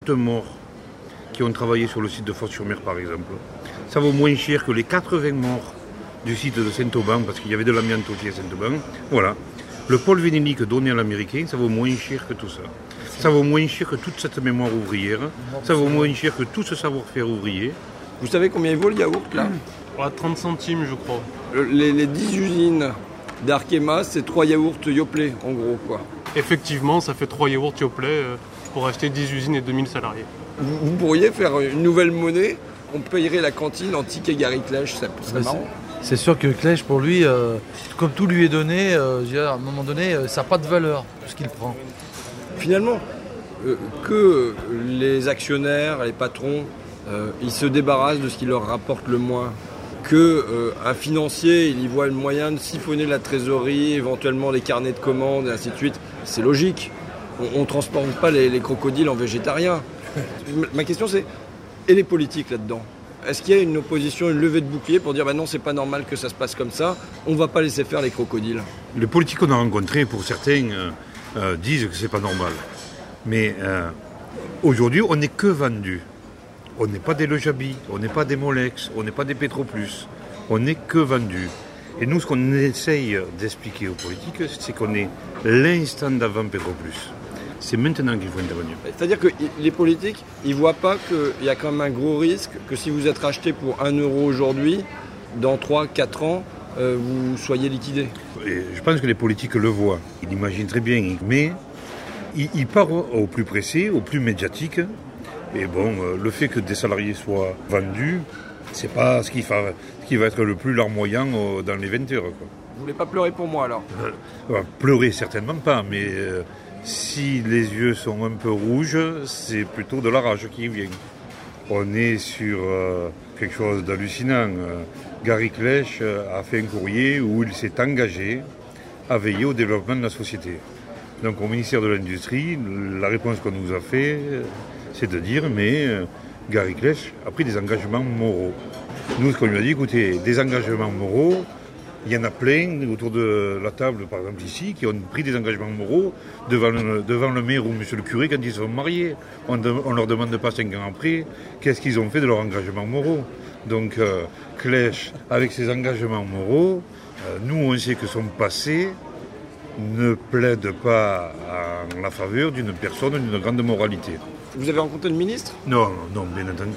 60 morts qui ont travaillé sur le site de Fos-sur-Mer, par exemple. Ça vaut moins cher que les 80 morts du site de Saint-Auban, parce qu'il y avait de l'amiante aussi à Saint-Auban. Voilà. Le pôle vénélique donné à l'américain, ça vaut moins cher que tout ça. Ça vaut moins cher que toute cette mémoire ouvrière. Ça vaut moins cher que tout ce savoir-faire ouvrier. Vous savez combien il vaut le yaourt, là ? À 30 centimes, je crois. Les 10 usines d'Arkema, c'est 3 yaourts Yoplait, en gros, quoi. Effectivement, ça fait 3 yaourts Yoplait pour acheter 10 usines et 2000 salariés. Vous pourriez faire une nouvelle monnaie, on payerait la cantine en ticket Gary Clèche, ça serait marrant. C'est sûr que Clèche, pour lui, comme tout lui est donné, à un moment donné, ça n'a pas de valeur, tout ce qu'il prend. Finalement, que les actionnaires, les patrons, ils se débarrassent de ce qui leur rapporte le moins. qu'un financier, il y voit le moyen de siphonner la trésorerie, éventuellement les carnets de commandes, et ainsi de suite. C'est logique. On ne transforme pas les crocodiles en végétariens. Ma question c'est, et les politiques là-dedans ? Est-ce qu'il y a une opposition, une levée de bouclier pour dire non, c'est pas normal que ça se passe comme ça, on va pas laisser faire les crocodiles ? Les politiques qu'on a rencontrés, pour certains, disent que c'est pas normal. Mais aujourd'hui, on n'est que vendus. On n'est pas des Lejabi, on n'est pas des Molex, on n'est pas des Petroplus. On n'est que vendus. Et nous, ce qu'on essaye d'expliquer aux politiques, c'est qu'on est l'instant d'avant Petroplus. C'est maintenant qu'il faut intervenir. C'est-à-dire que les politiques, ils ne voient pas qu'il y a quand même un gros risque que si vous êtes racheté pour 1 euro aujourd'hui, dans 3-4 ans, vous soyez liquidé. Et je pense que les politiques le voient. Ils l'imaginent très bien. Mais ils partent au plus pressé, au plus médiatique. Et bon, le fait que des salariés soient vendus, c'est pas ce qui va être le plus larmoyant dans les 20 heures. Quoi. Vous voulez pas pleurer pour moi alors ? Pleurer certainement pas, mais si les yeux sont un peu rouges, c'est plutôt de la rage qui vient. On est sur quelque chose d'hallucinant. Gary Clèche a fait un courrier où il s'est engagé à veiller au développement de la société. Donc au ministère de l'Industrie, la réponse qu'on nous a fait, c'est de dire mais Gary Clèche a pris des engagements moraux. Nous, ce qu'on lui a dit, écoutez, des engagements moraux, il y en a plein autour de la table, par exemple ici, qui ont pris des engagements moraux devant le maire ou monsieur le curé quand ils sont mariés. On ne leur demande pas 5 ans après qu'est-ce qu'ils ont fait de leurs engagements moraux. Donc Clèche, avec ses engagements moraux, nous on sait que son passé ne plaide pas en la faveur d'une personne d'une grande moralité. Vous avez rencontré le ministre ? Non, bien entendu.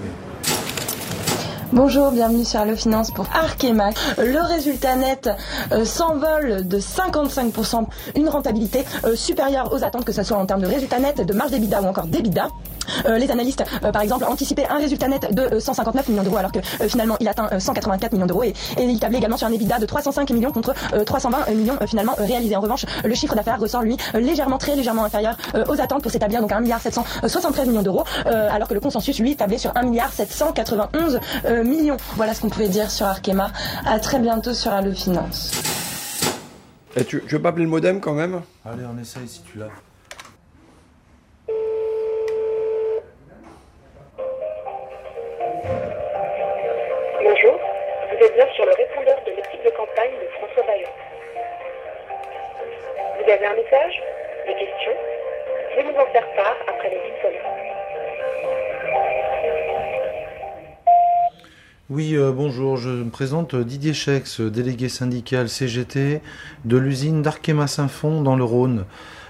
Bonjour, bienvenue sur Allo Finance pour Arkema. Le résultat net s'envole de 55%, une rentabilité supérieure aux attentes, que ce soit en termes de résultat net, de marge d'EBITDA ou encore d'EBITDA. Les analystes, par exemple, anticipaient un résultat net de 159 millions d'euros, alors que finalement il atteint 184 millions d'euros et il tablait également sur un EBITDA de 305 millions contre 320 millions finalement réalisés. En revanche, le chiffre d'affaires ressort lui très légèrement inférieur aux attentes pour s'établir donc à 1,773 milliard d'euros, alors que le consensus lui tablait sur 1,791 millions. Voilà ce qu'on pouvait dire sur Arkema. À très bientôt sur Allo Finance. Et tu veux pas appeler le modem quand même ? Allez, on essaye si tu l'as. Bonjour, vous êtes bien sur le répondeur de l'équipe de campagne de François Bayrou. Vous avez un message, des questions, je vais vous en faire part après les bip sonores. Oui, bonjour, je me présente Didier Chex, délégué syndical CGT de l'usine d'Arkema Saint-Fond dans le Rhône,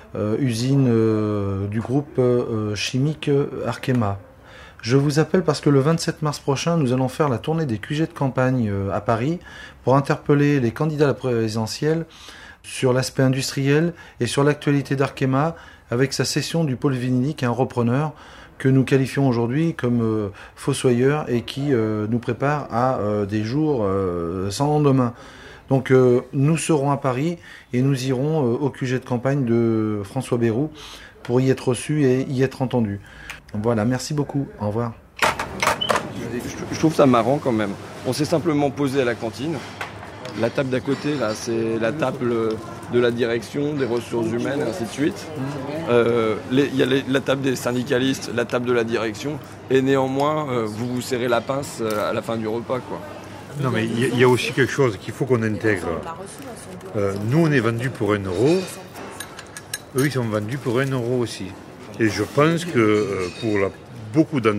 usine du groupe chimique Arkema. Je vous appelle parce que le 27 mars prochain, nous allons faire la tournée des QG de campagne à Paris pour interpeller les candidats à la présidentielle sur l'aspect industriel et sur l'actualité d'Arkema avec sa cession du pôle vinylique à un repreneur que nous qualifions aujourd'hui comme fossoyeur et qui nous prépare à des jours sans lendemain. Donc nous serons à Paris et nous irons au QG de campagne de François Bayrou pour y être reçus et y être entendus. Voilà, merci beaucoup. Au revoir. Je trouve ça marrant quand même. On s'est simplement posé à la cantine. La table d'à côté, là, c'est la table de la direction, des ressources humaines, et ainsi de suite. Il y a la table des syndicalistes, la table de la direction. Et néanmoins, vous vous serrez la pince à la fin du repas, quoi. Non, mais il y a aussi quelque chose qu'il faut qu'on intègre. Nous, on est vendus pour 1 euro. Eux, ils sont vendus pour 1 euro aussi. Et je pense que pour beaucoup d'entre